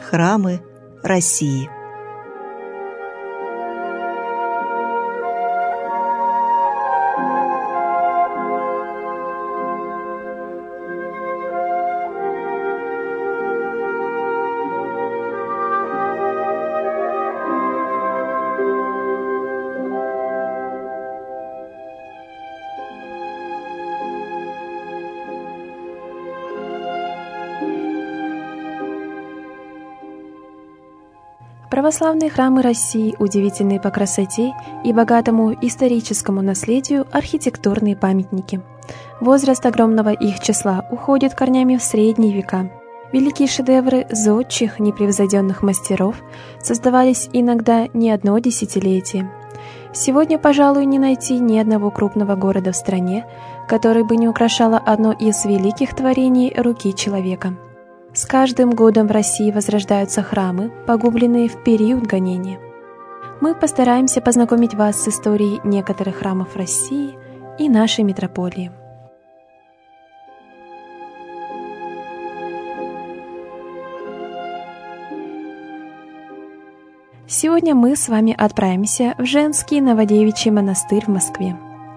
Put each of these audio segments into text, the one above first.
храмы России. Православные храмы России удивительны по красоте и богатому историческому наследию архитектурные памятники. Возраст огромного их числа уходит корнями в средние века. Великие шедевры зодчих непревзойденных мастеров создавались иногда не одно десятилетие. Сегодня, пожалуй, не найти ни одного крупного города в стране, который бы не украшало одно из великих творений руки человека. С каждым годом в России возрождаются храмы, погубленные в период гонения. Мы постараемся познакомить вас с историей некоторых храмов России и нашей митрополии. Сегодня мы с вами отправимся в Женский Новодевичий монастырь в Москве.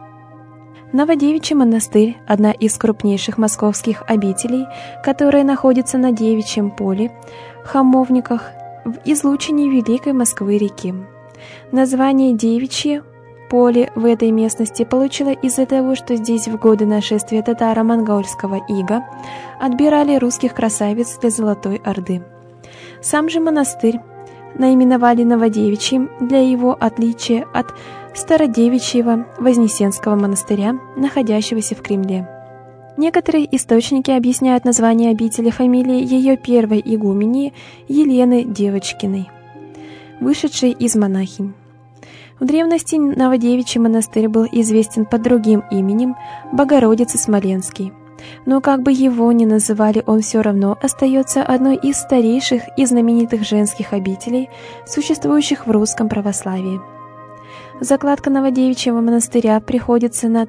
Новодевичий монастырь – одна из крупнейших московских обителей, которая находится на Девичьем поле, Хамовниках, в излучине Великой Москвы-реки. Название «Девичье поле» в этой местности получило из-за того, что здесь в годы нашествия татаро-монгольского ига отбирали русских красавиц для Золотой Орды. Сам же монастырь наименовали Новодевичьим для его отличия от Стародевичьего Вознесенского монастыря, находящегося в Кремле. Некоторые источники объясняют название обители фамилией ее первой игумени Елены Девочкиной, вышедшей из монахинь. В древности Новодевичий монастырь был известен под другим именем Богородицы Смоленский, но как бы его ни называли, он все равно остается одной из старейших и знаменитых женских обителей, существующих в русском православии. Закладка Новодевичьего монастыря приходится на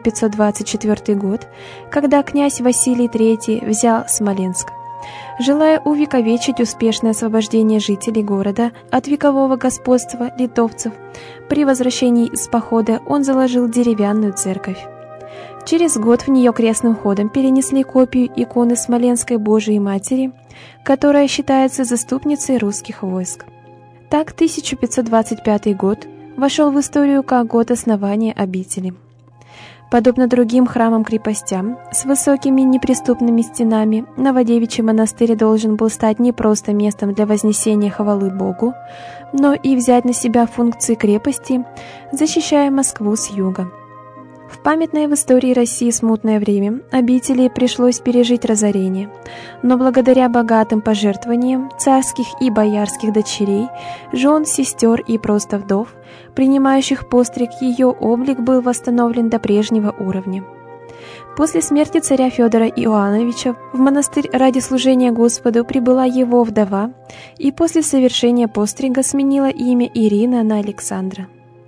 1524 год, когда князь Василий III взял Смоленск. Желая увековечить успешное освобождение жителей города от векового господства литовцев, при возвращении из похода он заложил деревянную церковь. Через год в нее крестным ходом перенесли копию иконы Смоленской Божией Матери, которая считается заступницей русских войск. Так 1525 год вошел в историю как год основания обители. Подобно другим храмам-крепостям с высокими неприступными стенами, Новодевичий монастырь должен был стать не просто местом для вознесения хвалы Богу, но и взять на себя функции крепости, защищая Москву с юга. В памятное в истории России смутное время обители пришлось пережить разорение, но благодаря богатым пожертвованиям царских и боярских дочерей, жен, сестер и просто вдов, принимающих постриг, ее облик был восстановлен до прежнего уровня. После смерти царя Федора Иоанновича в монастырь ради служения Господу прибыла его вдова и после совершения пострига сменила имя Ирина на Александра.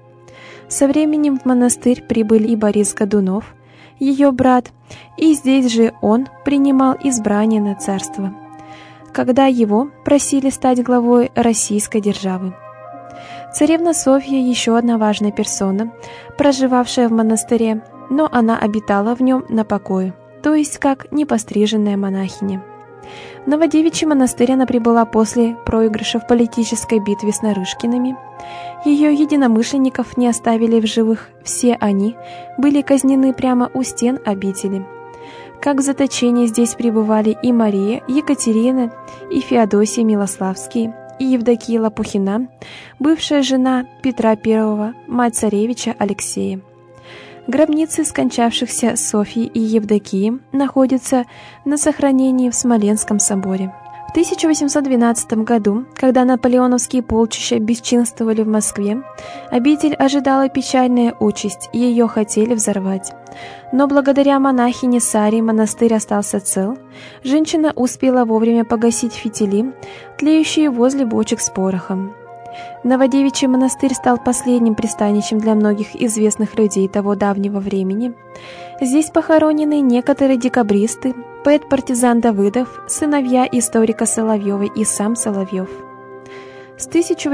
Со временем в монастырь прибыли и Борис Годунов, ее брат, и здесь же он принимал избрание на царство, когда его просили стать главой российской державы. Царевна Софья – еще одна важная персона, проживавшая в монастыре, но она обитала в нем на покое, то есть как непостриженная монахиня. В Новодевичий монастырь она прибыла после проигрыша в политической битве с Нарышкиными. Ее единомышленников не оставили в живых, все они были казнены прямо у стен обители. Как в заточении здесь пребывали и Мария, Екатерина, и Феодосия Милославские, и Евдокия Лопухина, бывшая жена Петра I, мать царевича Алексея. Гробницы скончавшихся Софьи и Евдокии находятся на сохранении в Смоленском соборе. В 1812 году, когда наполеоновские полчища бесчинствовали в Москве, обитель ожидала печальная участь, и ее хотели взорвать. Но благодаря монахине Саре монастырь остался цел. Женщина успела вовремя погасить фитили, тлеющие возле бочек с порохом. Новодевичий монастырь стал последним пристанищем для многих известных людей того давнего времени. Здесь похоронены некоторые декабристы, поэт-партизан Давыдов, сыновья историка Соловьева и сам Соловьев. С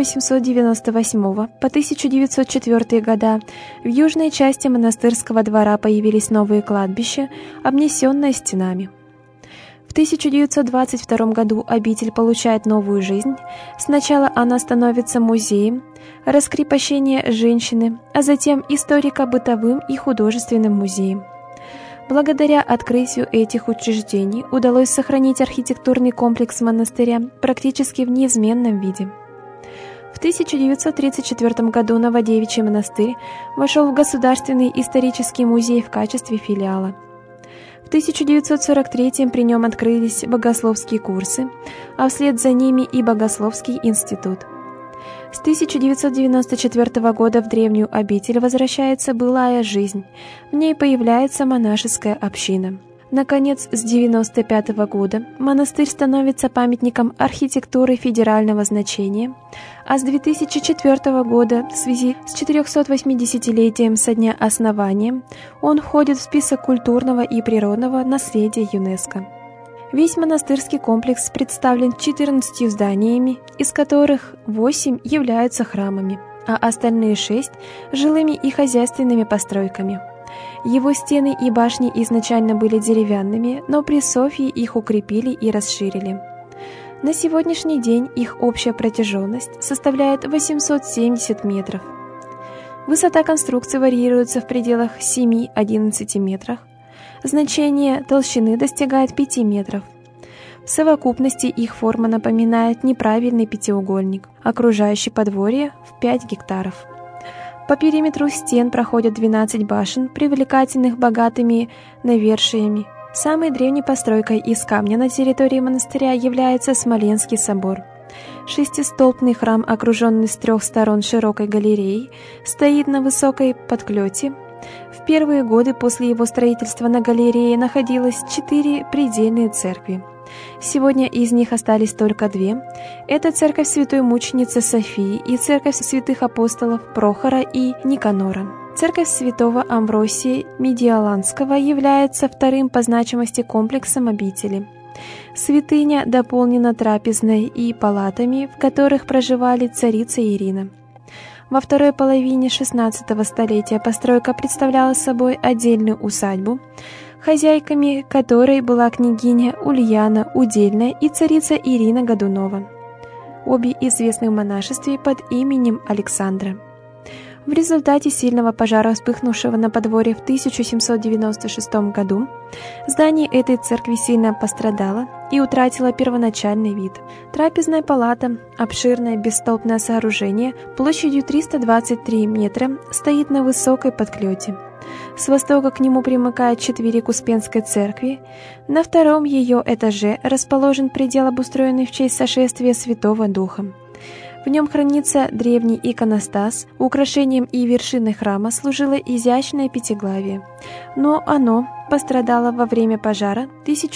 1898 по 1904 года в южной части монастырского двора появились новые кладбища, обнесенные стенами. В 1922 году обитель получает новую жизнь. Сначала она становится музеем раскрепощения женщины, а затем историко-бытовым и художественным музеем. Благодаря открытию этих учреждений удалось сохранить архитектурный комплекс монастыря практически в неизменном виде. В 1934 году Новодевичий монастырь вошел в Государственный исторический музей в качестве филиала. В 1943 при нем открылись богословские курсы, а вслед за ними и Богословский институт. С 1994 года в древнюю обитель возвращается былая жизнь, в ней появляется монашеская община. Наконец, с 1995 года монастырь становится памятником архитектуры федерального значения, а с 2004 года, в связи с 480-летием со дня основания, он входит в список культурного и природного наследия ЮНЕСКО. Весь монастырский комплекс представлен 14 зданиями, из которых 8 являются храмами, а остальные 6 – жилыми и хозяйственными постройками. Его стены и башни изначально были деревянными, но при Софии их укрепили и расширили. На сегодняшний день их общая протяженность составляет 870 метров. Высота конструкции варьируется в пределах 7-11 метров. Значение толщины достигает 5 метров. В совокупности их форма напоминает неправильный пятиугольник, окружающий подворье в 5 гектаров. По периметру стен проходят 12 башен, привлекательных богатыми навершиями. Самой древней постройкой из камня на территории монастыря является Смоленский собор. Шестистолбный храм, окруженный с 3 сторон широкой галереей, стоит на высокой подклете. В первые годы после его строительства на галерее находилось 4 предельные церкви. Сегодня из них остались только 2. Это церковь Святой Мученицы Софии и церковь святых апостолов Прохора и Никанора. Церковь святого Амвросия Медиаланского является вторым по значимости комплексом обители. Святыня дополнена трапезной и палатами, в которых проживали царица Ирина. Во второй половине XVI столетия постройка представляла собой отдельную усадьбу, хозяйками которой была княгиня Ульяна Удельная и царица Ирина Годунова, обе известны в монашестве под именем Александра. В результате сильного пожара, вспыхнувшего на подворье в 1796 году, здание этой церкви сильно пострадало и утратило первоначальный вид. Трапезная палата, обширное бесстолбное сооружение площадью 323 метра, стоит на высокой подклете. С востока к нему примыкает четверик Успенской церкви. На втором ее этаже расположен предел, обустроенный в честь сошествия Святого Духа. В нем хранится древний иконостас. Украшением и вершиной храма служило изящное пятиглавие, но оно пострадало во время пожара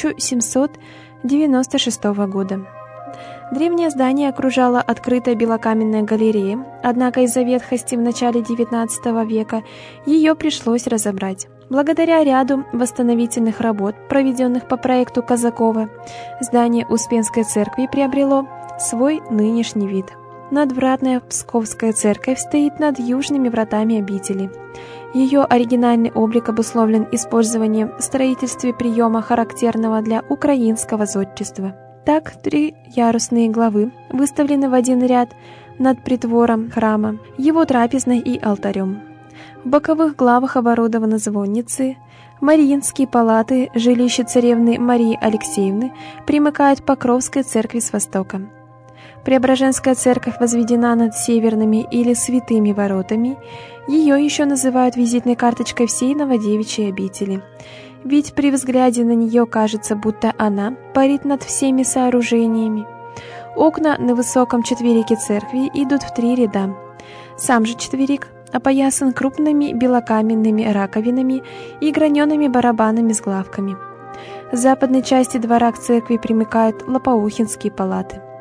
1796 года. Древнее здание окружала открытая белокаменная галерея, однако из-за ветхости в начале XIX века ее пришлось разобрать. Благодаря ряду восстановительных работ, проведенных по проекту Казакова, здание Успенской церкви приобрело свой нынешний вид. Надвратная Псковская церковь стоит над южными вратами обители. Ее оригинальный облик обусловлен использованием в строительстве приема, характерного для украинского зодчества. Так, 3 ярусные главы выставлены в один ряд над притвором храма, его трапезной и алтарем. В боковых главах оборудованы звонницы. Мариинские палаты, жилище царевны Марии Алексеевны, примыкают к Покровской церкви с востока. Преображенская церковь возведена над северными или святыми воротами. Ее еще называют визитной карточкой всей Новодевичьей обители. Ведь при взгляде на нее кажется, будто она парит над всеми сооружениями. Окна на высоком четверике церкви идут в 3 ряда. Сам же четверик опоясан крупными белокаменными раковинами и гранеными барабанами с главками. С западной части двора к церкви примыкают лопоухинские палаты.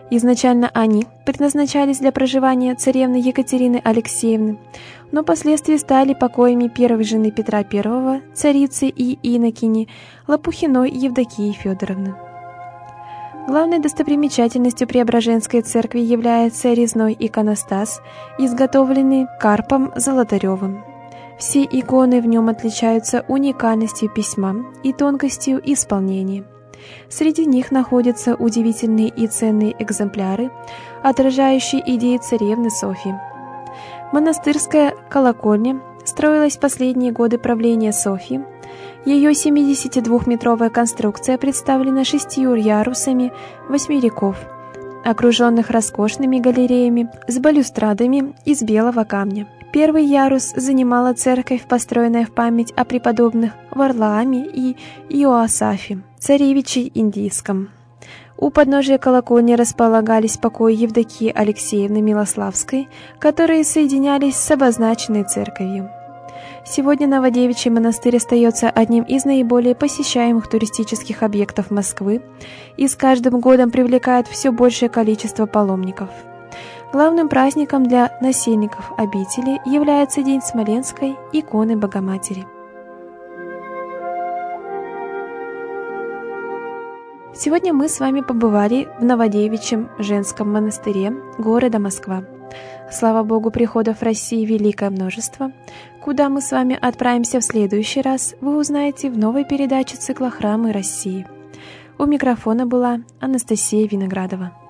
Изначально они предназначались для проживания царевны Екатерины Алексеевны, но впоследствии стали покоями первой жены Петра I, царицы и инокини Лопухиной Евдокии Федоровны. Главной достопримечательностью Преображенской церкви является резной иконостас, изготовленный Карпом Золотаревым. Все иконы в нем отличаются уникальностью письма и тонкостью исполнения. Среди них находятся удивительные и ценные экземпляры, отражающие идеи царевны Софьи. Монастырская колокольня строилась в последние годы правления Софьи. Ее 72-метровая конструкция представлена 6 ярусами 8 рядов, окруженных роскошными галереями с балюстрадами из белого камня. Первый ярус занимала церковь, построенная в память о преподобных Варлааме и Иоасафе, царевиче индийском. У подножия колокольни располагались покои Евдокии Алексеевны Милославской, которые соединялись с обозначенной церковью. Сегодня Новодевичий монастырь остается одним из наиболее посещаемых туристических объектов Москвы и с каждым годом привлекает все большее количество паломников. Главным праздником для насельников обители является День Смоленской иконы Богоматери. Сегодня мы с вами побывали в Новодевичьем женском монастыре города Москва. Слава Богу, приходов в России великое множество. Куда мы с вами отправимся в следующий раз, вы узнаете в новой передаче цикла «Храмы России». У микрофона была Анастасия Виноградова.